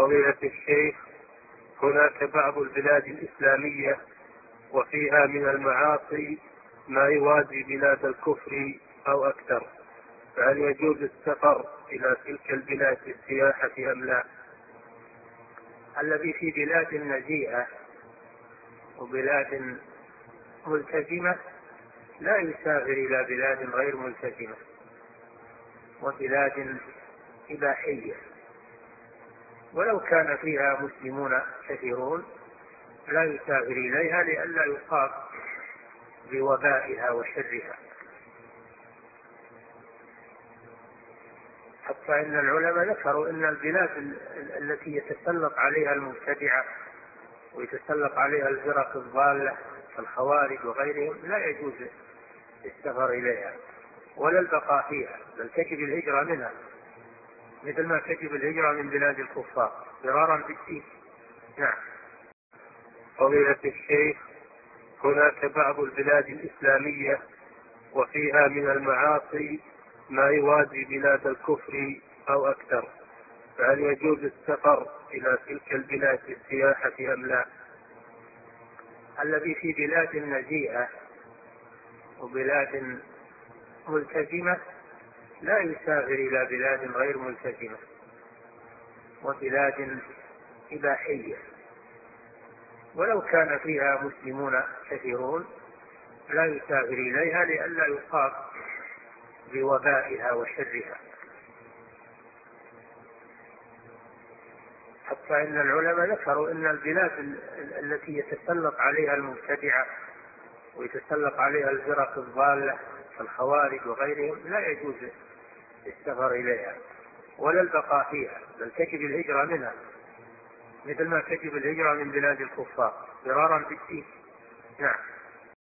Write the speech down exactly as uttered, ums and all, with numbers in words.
فضيلة الشيخ، هناك بعض البلاد الإسلامية وفيها من المعاصي ما يوازي بلاد الكفر أو أكثر، فهل يجوز السفر إلى تلك البلاد للسياحة أم لا؟ الذي في بلاد نزيهة وبلاد ملتزمة لا يسافر إلى بلاد غير ملتزمة وبلاد إباحية، ولو كان فيها مسلمون كثيرون لا يسافر إليها لئلا يصاب بوبائها وشرها. حتى إن العلماء ذكروا أن البلاد التي يتسلط عليها المبتدعة ويتسلط عليها الفرق الضالة كالخوارج وغيرهم لا يجوز السفر إليها ولا البقاء فيها، بل تجب الهجرة منها مثل ما تجب الهجرة من بلاد الكفار فرارا بالدين. نعم. فضيلة الشيخ، هناك بعض البلاد الإسلامية وفيها من المعاصي ما يوازي بلاد الكفر أو أكثر، فهل يجوز السفر إلى تلك البلاد للسياحة أم لا؟ الذي في بلاد نزيهة وبلاد ملتزمة لا يسافر إلى بلاد غير ملتزمة وبلاد إباحية، ولو كان فيها مسلمون كثيرون لا يسافر إليها لئلا يصاب بوبائها وشرها. حتى إن العلماء ذكروا أن البلاد التي يتسلط عليها المبتدعة ويتسلط عليها الفرق الضالة كالخوارج وغيرهم لا يجوز السفر إليها ولا البقاء فيها، بل تجب الهجرة منها مثل ما تجب الهجرة من بلاد الكفار فرارا بالدين. نعم.